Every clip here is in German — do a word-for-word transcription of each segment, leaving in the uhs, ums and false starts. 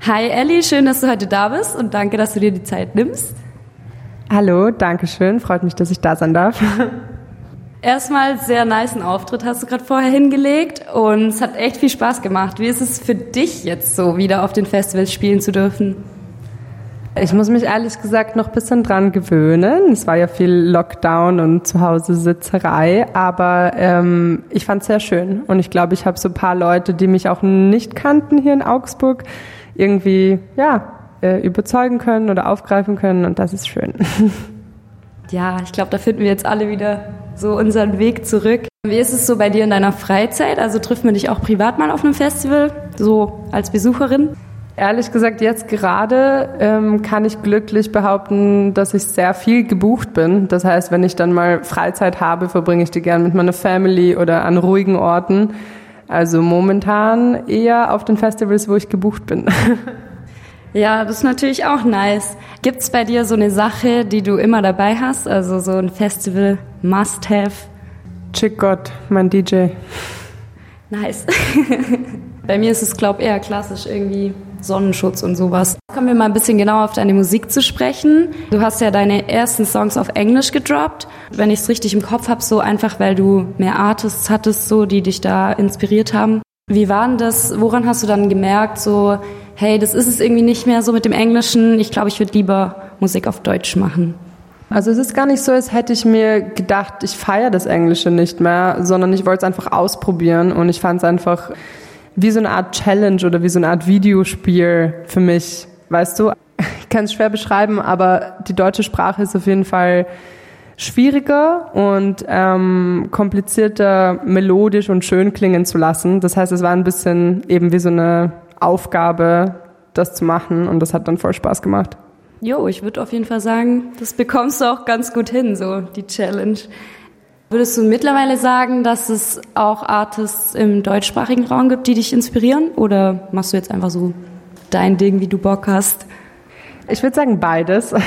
Hi Elli, schön, dass du heute da bist und danke, dass du dir die Zeit nimmst. Hallo, danke schön, freut mich, dass ich da sein darf. Erstmal sehr nicen Auftritt hast du gerade vorher hingelegt und es hat echt viel Spaß gemacht. Wie ist es für dich jetzt so, wieder auf den Festivals spielen zu dürfen? Ich muss mich ehrlich gesagt noch ein bisschen dran gewöhnen. Es war ja viel Lockdown und Zuhause-Sitzerei, aber ähm, ich fand es sehr schön. Und ich glaube, ich habe so ein paar Leute, die mich auch nicht kannten hier in Augsburg, irgendwie ja äh, überzeugen können oder aufgreifen können und das ist schön. Ja, ich glaube, da finden wir jetzt alle wieder so unseren Weg zurück. Wie ist es so bei dir in deiner Freizeit? Also trifft man dich auch privat mal auf einem Festival, so als Besucherin? Ehrlich gesagt, jetzt gerade ähm, kann ich glücklich behaupten, dass ich sehr viel gebucht bin. Das heißt, wenn ich dann mal Freizeit habe, verbringe ich die gern mit meiner Family oder an ruhigen Orten. Also momentan eher auf den Festivals, wo ich gebucht bin. Ja, das ist natürlich auch nice. Gibt's bei dir so eine Sache, die du immer dabei hast? Also so ein Festival Must-Have? Chick Gott, mein D J. Nice. Bei mir ist es, glaube ich, eher klassisch irgendwie Sonnenschutz und sowas. Kommen wir mal ein bisschen genauer auf deine Musik zu sprechen. Du hast ja deine ersten Songs auf Englisch gedroppt. Wenn ich es richtig im Kopf habe, so einfach, weil du mehr Artists hattest, so, die dich da inspiriert haben. Wie war denn das? Woran hast du dann gemerkt, so, hey, das ist es irgendwie nicht mehr so mit dem Englischen. Ich glaube, ich würde lieber Musik auf Deutsch machen. Also es ist gar nicht so, als hätte ich mir gedacht, ich feiere das Englische nicht mehr, sondern ich wollte es einfach ausprobieren und ich fand es einfach wie so eine Art Challenge oder wie so eine Art Videospiel für mich, weißt du? Ich kann es schwer beschreiben, aber die deutsche Sprache ist auf jeden Fall schwieriger und ähm, komplizierter, melodisch und schön klingen zu lassen. Das heißt, es war ein bisschen eben wie so eine Aufgabe, das zu machen und das hat dann voll Spaß gemacht. Jo, ich würde auf jeden Fall sagen, das bekommst du auch ganz gut hin, so die Challenge. Würdest du mittlerweile sagen, dass es auch Artists im deutschsprachigen Raum gibt, die dich inspirieren? Oder machst du jetzt einfach so dein Ding, wie du Bock hast? Ich würde sagen beides.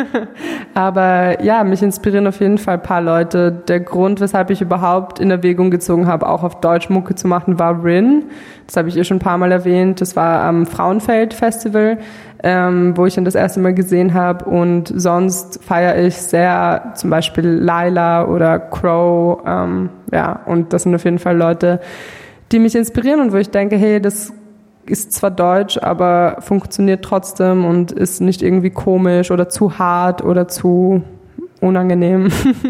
Aber ja, mich inspirieren auf jeden Fall ein paar Leute. Der Grund, weshalb ich überhaupt in Erwägung gezogen habe, auch auf Deutsch Mucke zu machen, war Rin. Das habe ich ihr schon ein paar Mal erwähnt. Das war am Frauenfeld-Festival, ähm, wo ich ihn das erste Mal gesehen habe. Und sonst feiere ich sehr zum Beispiel Laila oder Crow. Ähm, ja, und das sind auf jeden Fall Leute, die mich inspirieren und wo ich denke, hey, das ist zwar deutsch, aber funktioniert trotzdem und ist nicht irgendwie komisch oder zu hart oder zu unangenehm.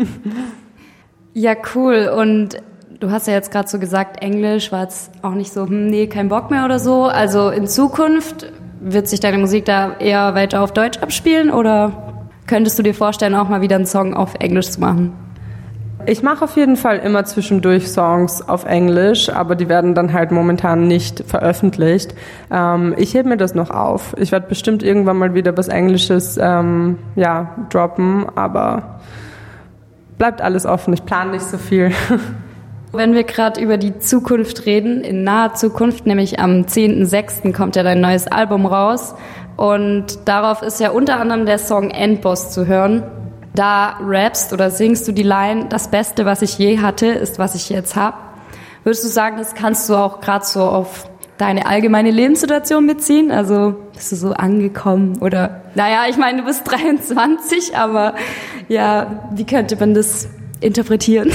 Ja, cool. Und du hast ja jetzt gerade so gesagt, Englisch war jetzt auch nicht so, hm, nee, kein Bock mehr oder so. Also in Zukunft wird sich deine Musik da eher weiter auf Deutsch abspielen oder könntest du dir vorstellen, auch mal wieder einen Song auf Englisch zu machen? Ich mache auf jeden Fall immer zwischendurch Songs auf Englisch, aber die werden dann halt momentan nicht veröffentlicht. Ähm, ich hebe mir das noch auf. Ich werde bestimmt irgendwann mal wieder was Englisches ähm, ja, droppen, aber bleibt alles offen. Ich plane nicht so viel. Wenn wir gerade über die Zukunft reden, in naher Zukunft, nämlich am zehnten sechsten kommt ja dein neues Album raus und darauf ist ja unter anderem der Song Endboss zu hören. Da rappst oder singst du die Line, das Beste, was ich je hatte, ist, was ich jetzt hab. Würdest du sagen, das kannst du auch gerade so auf deine allgemeine Lebenssituation beziehen? Also bist du so angekommen oder, naja, ich meine, du bist dreiundzwanzig, aber ja, wie könnte man das interpretieren?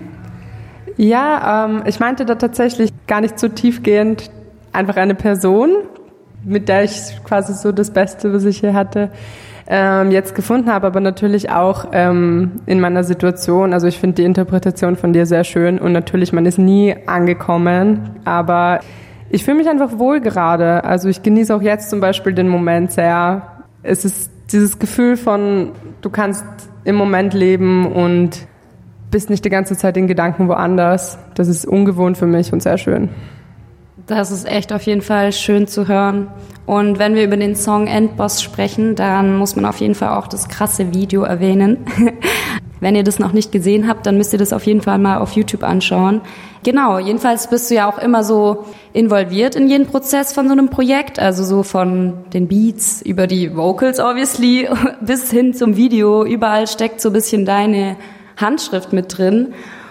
Ja, ähm, ich meinte da tatsächlich gar nicht so tiefgehend einfach eine Person, mit der ich quasi so das Beste, was ich hier hatte, ähm, jetzt gefunden habe, aber natürlich auch ähm, in meiner Situation. Also ich finde die Interpretation von dir sehr schön und natürlich, man ist nie angekommen, aber ich fühle mich einfach wohl gerade. Also ich genieße auch jetzt zum Beispiel den Moment sehr. Es ist dieses Gefühl von, du kannst im Moment leben und bist nicht die ganze Zeit in Gedanken woanders. Das ist ungewohnt für mich und sehr schön. Das ist echt auf jeden Fall schön zu hören. Und wenn wir über den Song Endboss sprechen, dann muss man auf jeden Fall auch das krasse Video erwähnen. Wenn ihr das noch nicht gesehen habt, dann müsst ihr das auf jeden Fall mal auf YouTube anschauen. Genau, jedenfalls bist du ja auch immer so involviert in jeden Prozess von so einem Projekt, also so von den Beats über die Vocals obviously bis hin zum Video. Überall steckt so ein bisschen deine Handschrift mit drin.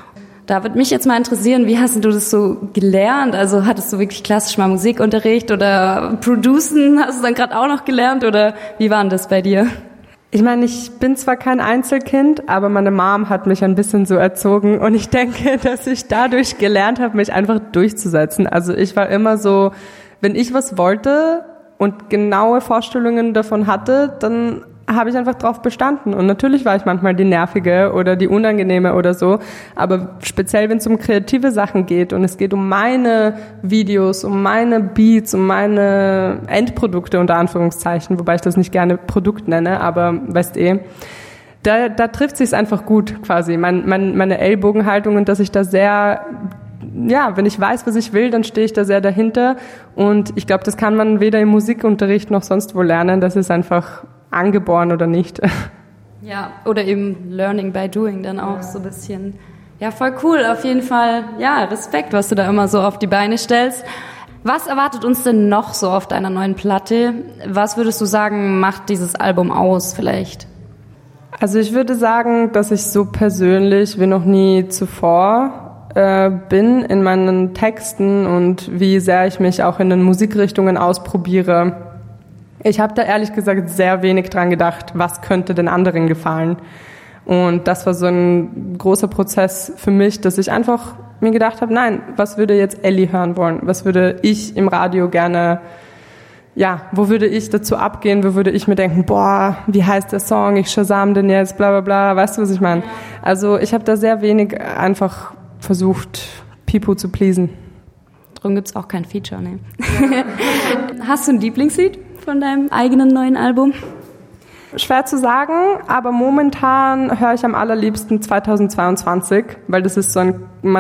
Da würde mich jetzt mal interessieren, wie hast du das so gelernt? Also hattest du wirklich klassisch mal Musikunterricht oder Producen hast du dann gerade auch noch gelernt oder wie war denn das bei dir? Ich meine, ich bin zwar kein Einzelkind, aber meine Mom hat mich ein bisschen so erzogen und ich denke, dass ich dadurch gelernt habe, mich einfach durchzusetzen. Also ich war immer so, wenn ich was wollte und genaue Vorstellungen davon hatte, dann habe ich einfach drauf bestanden. Und natürlich war ich manchmal die Nervige oder die Unangenehme oder so. Aber speziell, wenn es um kreative Sachen geht und es geht um meine Videos, um meine Beats, um meine Endprodukte unter Anführungszeichen, wobei ich das nicht gerne Produkt nenne, aber weißt eh, da, da trifft sich's einfach gut quasi. Mein, mein, meine Ellbogenhaltung und dass ich da sehr, ja, wenn ich weiß, was ich will, dann stehe ich da sehr dahinter. Und ich glaube, das kann man weder im Musikunterricht noch sonst wo lernen. Das ist einfach angeboren oder nicht. Ja, oder eben Learning by Doing dann auch ja. So ein bisschen. Ja, voll cool. Auf jeden Fall, ja, Respekt, was du da immer so auf die Beine stellst. Was erwartet uns denn noch so auf deiner neuen Platte? Was würdest du sagen, macht dieses Album aus vielleicht? Also ich würde sagen, dass ich so persönlich wie noch nie zuvor äh, bin in meinen Texten und wie sehr ich mich auch in den Musikrichtungen ausprobiere. Ich habe da ehrlich gesagt sehr wenig dran gedacht, was könnte den anderen gefallen. Und das war so ein großer Prozess für mich, dass ich einfach mir gedacht habe, nein, was würde jetzt Ellie hören wollen? Was würde ich im Radio gerne, ja, wo würde ich dazu abgehen? Wo würde ich mir denken, boah, wie heißt der Song? Ich Shazam den jetzt, bla bla bla. Weißt du, was ich meine? Also ich habe da sehr wenig einfach versucht, people zu pleasen. Darum gibt's auch kein Feature, ne? Hast du ein Lieblingslied von deinem eigenen neuen Album? Schwer zu sagen, aber momentan höre ich am allerliebsten zweitausendzweiundzwanzig, weil das ist so ein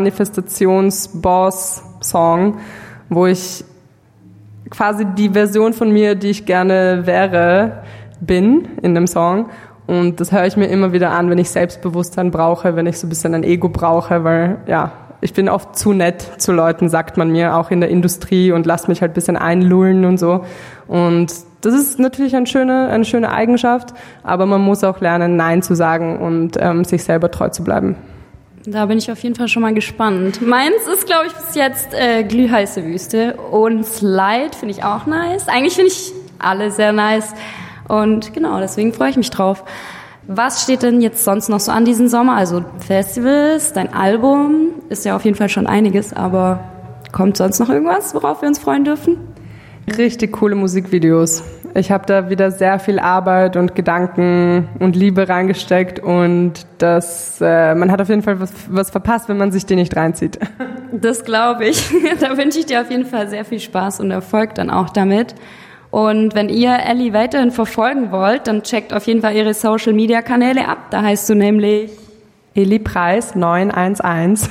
Manifestations-Boss-Song, wo ich quasi die Version von mir, die ich gerne wäre, bin in dem Song. Und das höre ich mir immer wieder an, wenn ich Selbstbewusstsein brauche, wenn ich so ein bisschen ein Ego brauche, weil ja, ich bin oft zu nett zu Leuten, sagt man mir, auch in der Industrie und lasst mich halt ein bisschen einlullen und so. Und das ist natürlich eine schöne, eine schöne Eigenschaft, aber man muss auch lernen, Nein zu sagen und ähm, sich selber treu zu bleiben. Da bin ich auf jeden Fall schon mal gespannt. Meins ist, glaube ich, bis jetzt äh, Glühheiße Wüste und Slide finde ich auch nice. Eigentlich finde ich alle sehr nice und genau, deswegen freue ich mich drauf. Was steht denn jetzt sonst noch so an diesen Sommer? Also Festivals, dein Album, ist ja auf jeden Fall schon einiges, aber kommt sonst noch irgendwas, worauf wir uns freuen dürfen? Richtig coole Musikvideos. Ich habe da wieder sehr viel Arbeit und Gedanken und Liebe reingesteckt und das, äh, man hat auf jeden Fall was, was verpasst, wenn man sich die nicht reinzieht. Das glaube ich. Da wünsche ich dir auf jeden Fall sehr viel Spaß und Erfolg dann auch damit. Und wenn ihr Ellie weiterhin verfolgen wollt, dann checkt auf jeden Fall ihre Social-Media-Kanäle ab. Da heißt du nämlich Ellie Preis neun eins eins.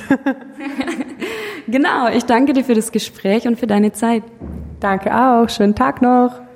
Genau, ich danke dir für das Gespräch und für deine Zeit. Danke auch. Schönen Tag noch.